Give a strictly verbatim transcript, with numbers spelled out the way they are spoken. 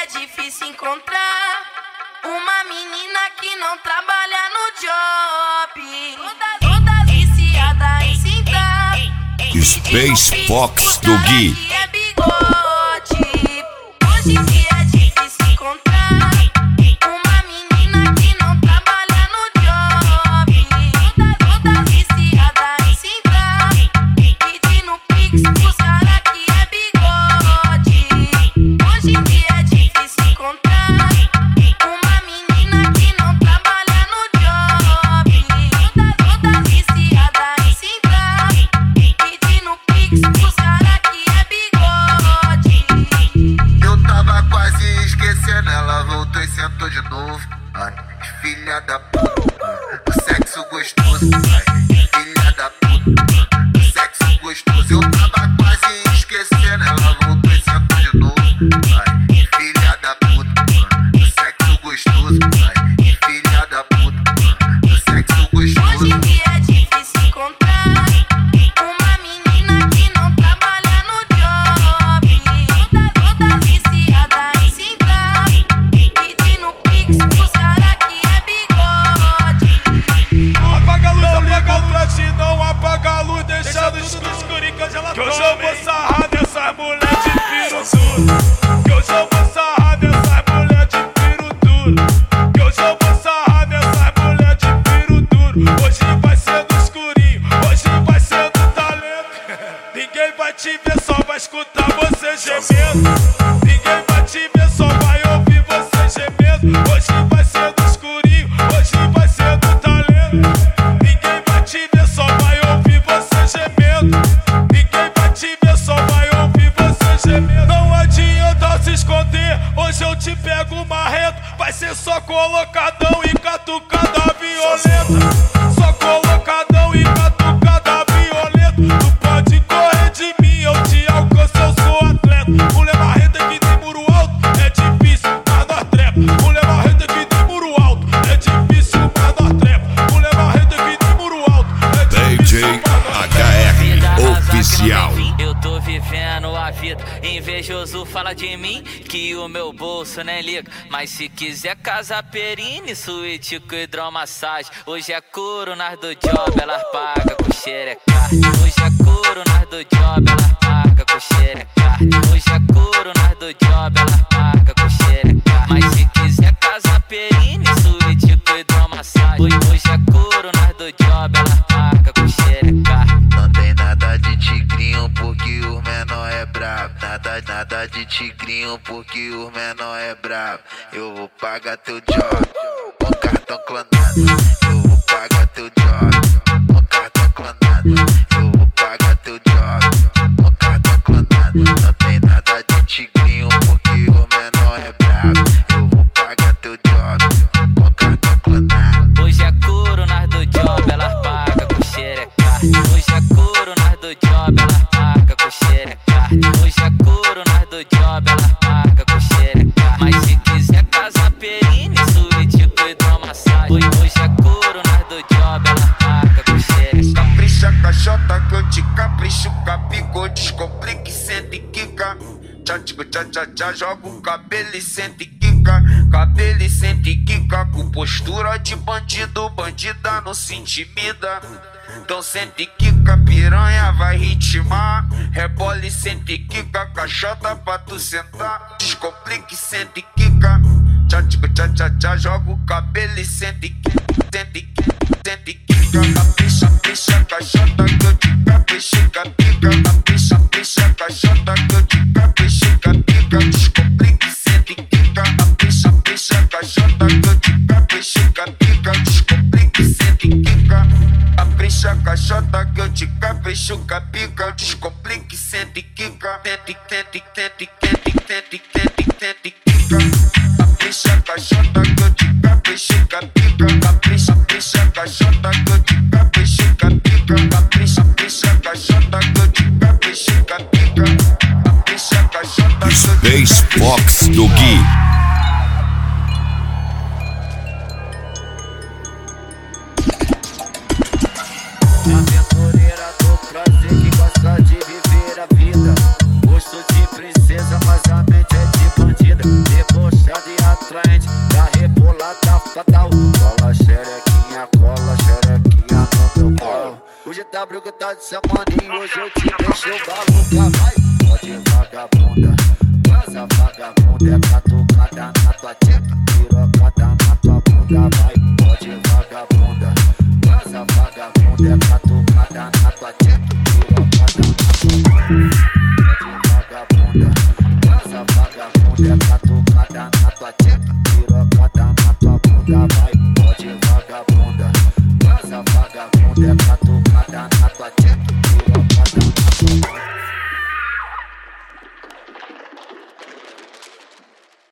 é difícil encontrar uma menina que não trabalha no job. Todas, todas viciadas em cintar. Space Fox do Gui. É bigode. Hoje em dia é difícil encontrar uma menina que não trabalha no job. Todas, todas viciadas em cintar. Pedindo pix pros caras que é bigode. Hoje em dia é difícil encontrar uma menina que não trabalha no job. Todas, todas viciadas em cintar. Pedindo pix pros caras que é bigode. Eu tava quase esquecendo, ela voltou e sentou de novo. Ai, filha da puta, o sexo gostoso. Ai, filha da puta, o sexo gostoso. Eu tava quase esquecendo, ela voltou e sentou de novo. Ai, filha da puta, o sexo gostoso. Ai, filha da puta, o sexo gostoso. Hoje em dia é difícil encontrar uma menina que não trabalha no job. Todas, todas viciadas em cintar. Pedindo pix pros caras que é bigode. Não apaga a luz, não liga a flash, não apaga a luz, deixa no escurinho que hoje ela toma. Que hoje eu vou sarrar dessas mulher de piro duro. Que hoje eu vou sarrar dessas mulher de piro duro. Que hoje eu vou sarrar dessas mulher de piro duro. Hoje vai ser no escurinho, hoje vai ser no talento. Ninguém vai te ver, só vai escutar você gemendo. Ninguém vai te ver, só vai ouvir você gemendo. Hoje vai ser no escurinho, hoje vai ser no talento. Ninguém vai te ver, só vai ouvir você gemendo. Ninguém vai te ver, só vai ouvir você gemendo. Não adianta se esconder, hoje eu te pego marrento. Vai ser só colocadão e catucada violenta. Só colocadão e catucada violenta. Tu pode correr de mim, eu te alcanço, eu sou atleta. Mulher marreta que tem muro alto, é difícil, mas nós trepa. Mulher marreta que tem muro alto, é difícil, mas nós trepa. Mulher marreta que tem muro alto, é D J difícil, mas nós trepa. H R Oficial. Eu tô vivendo a vida, invejoso fala de mim que o meu bolso nem liga. Mas se quiser casa perine, suíte com hidromassagem. Hoje é couro nas do job, elas pagam com xerecard. Hoje é couro nas do job, elas pagam com xerecard. Hoje é couro nas do job, elas pagam com xerecard. Mas se quiser casa perine, suíte com hidromassagem. Hoje é couro nas do job, elas pagam com xerecard. Não tem nada de tigrinho porque o menor é brabo. Nada, nada de tigrinho porque o menor é brabo. Eu vou pagar teu job com cartão clonado. Eu vou pagar teu job com cartão clonado. Eu vou pagar teu job com cartão clonado. Não tem nada de tigrinho porque o menor é brabo. Eu vou pagar teu job com cartão clonado. Hoje é couro nas do job, elas pagam com xerecard. Hoje é couro nas do job, elas pagam com xerecard. Hoje é couro nas do job, elas pagam com xerecard. Mas se quiser casa perine, suíte com hidromassagem. Hoje é couro nas do job, elas pagam com xerecard. Capricha caixota que eu te capricho, capico, descomplique, sente e quica. Tchá, tchico, tchá, tchá, tchá, joga o cabelo e sente e quica. Cabelo e sente e quica, com postura de bandido, bandida não se intimida. Então sente e quica, piranha vai ritmar. Rebola e sente e quica, caixota pra tu sentar. Descomplique, sente e quica. Tchá, tchico, tchá, tchá, tchá, joga o cabelo e sente e quica. Sente e quica, sente e quica. Capricha, capricha, caixota que eu te capricho, capica. Capricha, capricha, caixota que eu te capricho, capica. Descomplique, sente e quica. Capricha, capricha, caixota que eu te capricho, capica. Descomplique, sente e quica. Capricha, caixota que eu te capricho, capica. Descomplique, sente e quica. Sente, sente, sente, sente, sente, sente, sente, quica. Capricha, caixota que eu te capricho, capica. Capricha, capricha, caixota que eu te capricho, capica. Capricha, capricha, caixota que eu te capricho, capica. Capricha, caixota que eu te Space Fox do Gui. Aventureira do prazer que gosta de viver a vida. Gosto de princesa, mas a mente é de bandida. Depois comigo tá de semana e hoje eu te deixo maluca. Vai, pode vagabunda, transa vagabunda, é catucada na tua tcheca, pirocada na tua bunda. Vai, pode vagabunda, transa vagabunda, é catucada.